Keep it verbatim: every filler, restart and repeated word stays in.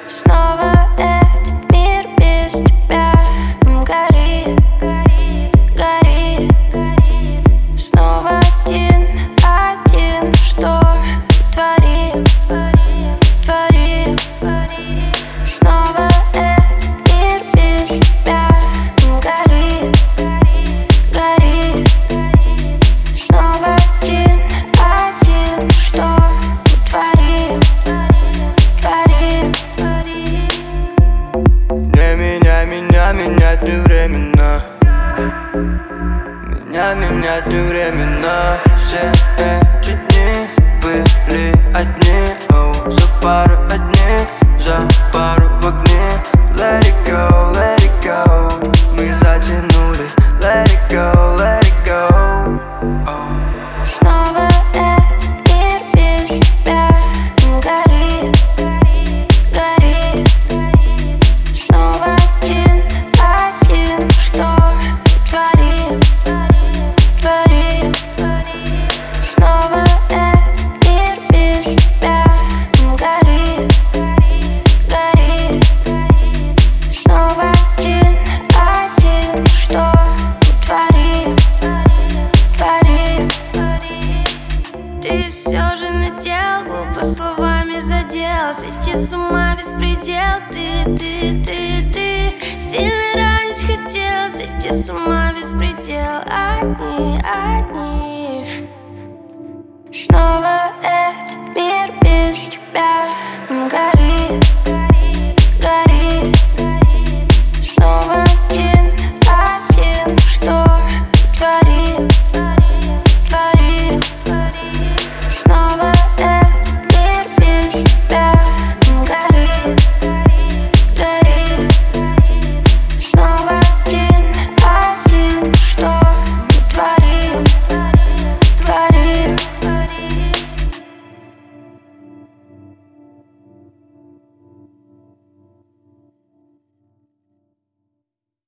Снова этот мир без тебя горит, горит, горит, горит. Снова один, один, что творим, творим, творим, творим. Снова этот мир без тебя горит, горит, горит, горит. Снова один, один, что творим, творим, творим, творим. Не меня, меня менять не временно. Меня менять не временно. Все эти дни были одни, оу, за пару одни, за пару в огне. Let it go, let it go. Мы затянули. Let it go, let it go. Oh. Снова этот мир без тебя горит, горит, горит, горит. Снова один, один, что творим, творим, творим, творим. Снова этот мир без тебя горит, горит, горит, горит. Снова один, один, что творим, творим, творим, творим. Ты все же надел, глупо словами задел. Сойти с ума беспредел. Ты, ты, ты, ты сильно ранить хотел. Сойти с ума беспредел. Одни, одни.